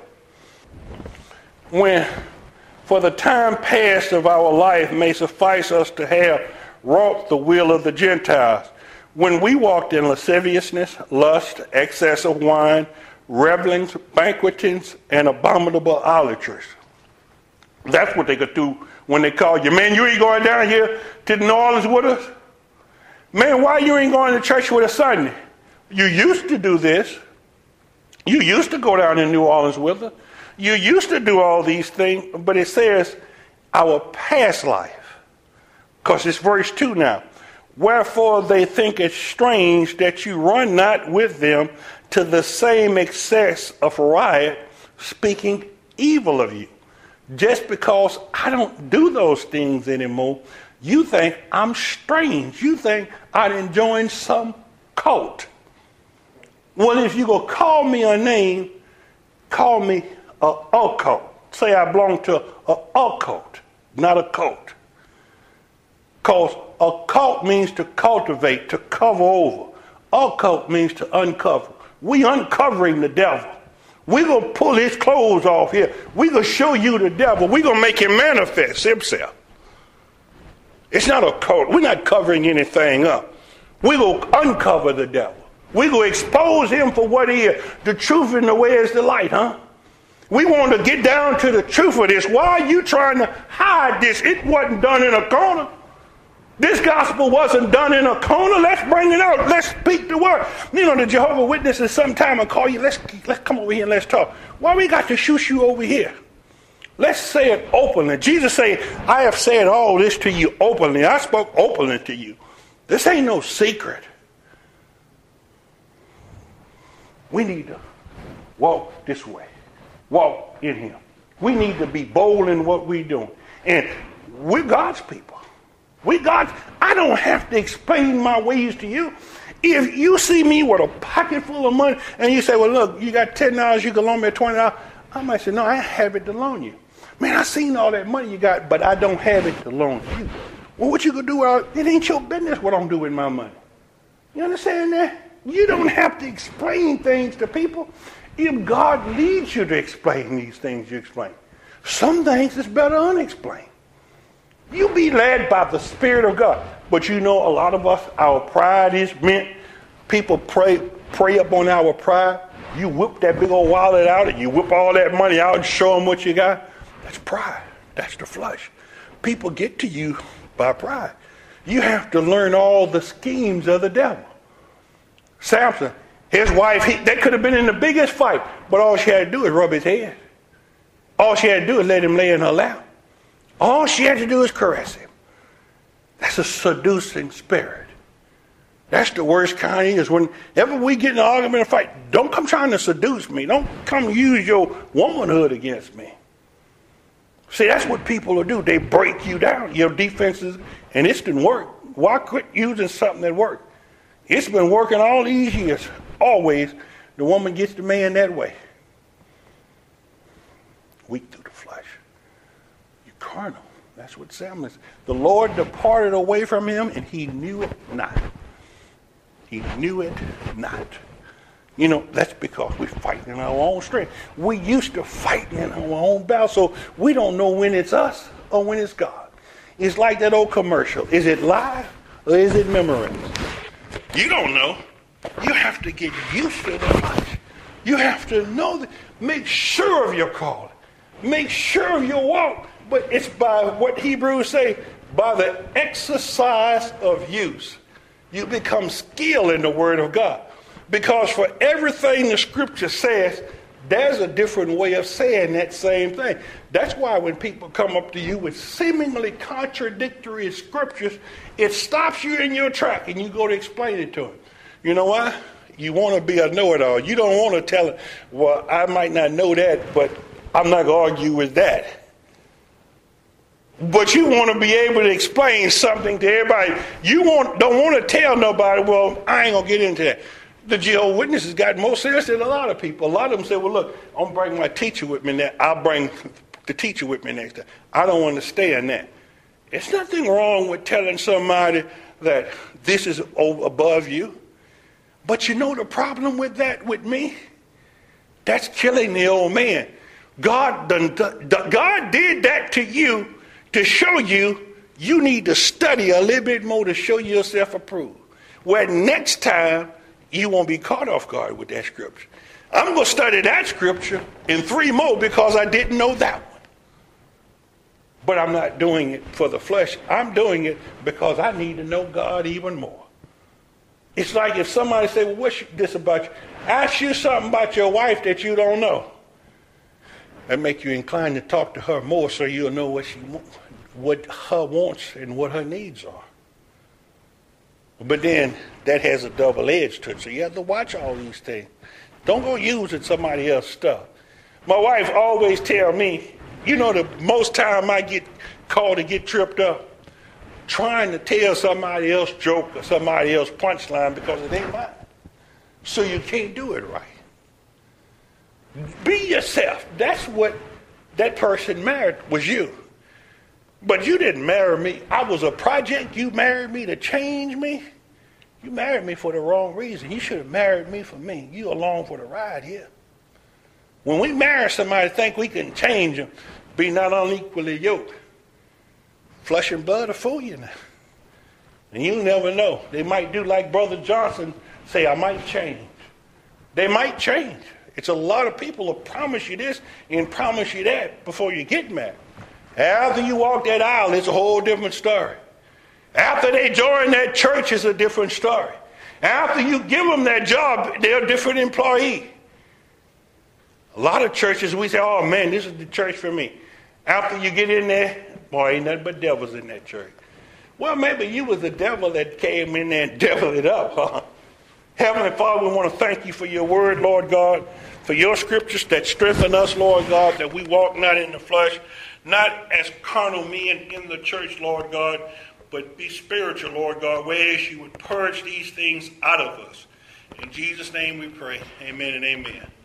When, for the time past of our life may suffice us to have wrought the will of the Gentiles, when we walked in lasciviousness, lust, excess of wine, revelings, banquetings, and abominable idolatries. That's what they could do when they call you. Man, you ain't going down here to New Orleans with us? Man, why you ain't going to church with us Sunday? You used to do this. You used to go down in New Orleans with us. You used to do all these things, but it says our past life. Because it's verse two now. Wherefore they think it strange that you run not with them to the same excess of riot, speaking evil of you. Just because I don't do those things anymore, you think I'm strange. You think I'd enjoin some cult. Well, if you go call me a name, call me a occult. Say I belong to a occult, not a cult. Because a cult means to cultivate, to cover over. Occult means to uncover. We uncovering the devil. We're going to pull his clothes off here. We're going to show you the devil. We're going to make him manifest himself. It's not a cult. We're not covering anything up. We're going to uncover the devil. We're going to expose him for what he is. The truth in the way is the light, huh? We want to get down to the truth of this. Why are you trying to hide this? It wasn't done in a corner. This gospel wasn't done in a corner. Let's bring it out. Let's speak the word. You know, the Jehovah's Witnesses sometime will call you. Let's, let's come over here and let's talk. Why we got to shoot you over here? Let's say it openly. Jesus said, I have said all this to you openly. I spoke openly to you. This ain't no secret. We need to walk this way. Walk in him. We need to be bold in what we're doing. And we're God's people. We God's. I don't have to explain my ways to you. If you see me with a pocket full of money and you say, well, look, you got ten dollars, you can loan me twenty dollars, I might say, no, I have it to loan you. Man, I seen all that money you got, but I don't have it to loan you. Well, what you gonna do? Uh, it ain't your business what I'm doing with my money. You understand that? You don't have to explain things to people. If God leads you to explain these things, you explain. Some things is better unexplained. You be led by the Spirit of God. But you know, a lot of us, our pride is meant. People pray, pray up on our pride. You whip that big old wallet out and you whip all that money out and show them what you got. That's pride. That's the flesh. People get to you by pride. You have to learn all the schemes of the devil. Samson, his wife, he, they could have been in the biggest fight, but all she had to do is rub his head. All she had to do is let him lay in her lap. All she had to do is caress him. That's a seducing spirit. That's the worst kind is whenever we get in an argument or fight, don't come trying to seduce me. Don't come use your womanhood against me. See, that's what people will do. They break you down, your defenses, and it's didn't work. Why quit using something that worked? It's been working all these years. Always, the woman gets the man that way. Weak through the flesh. You're carnal. That's what Samuel is. The Lord departed away from him, and he knew it not. He knew it not. You know, that's because we're fighting in our own strength. We used to fight in our own battle, so we don't know when it's us or when it's God. It's like that old commercial. Is it live or is it memorized? You don't know. You have to get used to the flesh. You have to know that. Make sure of your calling. Make sure of your walk. But it's by what Hebrews say, by the exercise of use. You become skilled in the Word of God. Because for everything the Scripture says, there's a different way of saying that same thing. That's why when people come up to you with seemingly contradictory scriptures, it stops you in your track and you go to explain it to them. You know why? You want to be a know-it-all. You don't want to tell it, well, I might not know that, but I'm not going to argue with that. But you want to be able to explain something to everybody. You want, don't want to tell nobody, well, I ain't going to get into that. The Jehovah's Witnesses got more serious than a lot of people. A lot of them say, well, look, I'm bringing my teacher with me now. I'll bring the teacher with me next time. I don't understand that. There's nothing wrong with telling somebody that this is above you. But you know the problem with that with me? That's killing the old man. God, done, God did that to you to show you you need to study a little bit more to show yourself approved. Where next time, you won't be caught off guard with that scripture. I'm going to study that scripture in three more because I didn't know that one. But I'm not doing it for the flesh. I'm doing it because I need to know God even more. It's like if somebody say, well, what's this about you? Ask you something about your wife that you don't know. That make you inclined to talk to her more so you'll know what she wants, what her wants and what her needs are. But then that has a double edge to it. So you have to watch all these things. Don't go using somebody else's stuff. My wife always tell me, you know, the most time I get called to get tripped up, trying to tell somebody else joke or somebody else punchline because it ain't mine. So you can't do it right. Be yourself. That's what that person married was you. But you didn't marry me. I was a project. You married me to change me. You married me for the wrong reason. You should have married me for me. You along for the ride here. When we marry somebody, think we can change them, be not unequally yoked. Flesh and blood will fool you now. And you never know. They might do like Brother Johnson say, I might change. They might change. It's a lot of people will promise you this and promise you that before you get married. After you walk that aisle, it's a whole different story. After they join that church, it's a different story. After you give them that job, they're a different employee. A lot of churches, we say, oh man, this is the church for me. After you get in there, boy, ain't nothing but devils in that church. Well, maybe you was the devil that came in there and deviled it up, huh? Heavenly Father, we want to thank you for your word, Lord God, for your scriptures that strengthen us, Lord God, that we walk not in the flesh, not as carnal men in the church, Lord God, but be spiritual, Lord God, whereas you would purge these things out of us. In Jesus' name we pray. Amen and amen.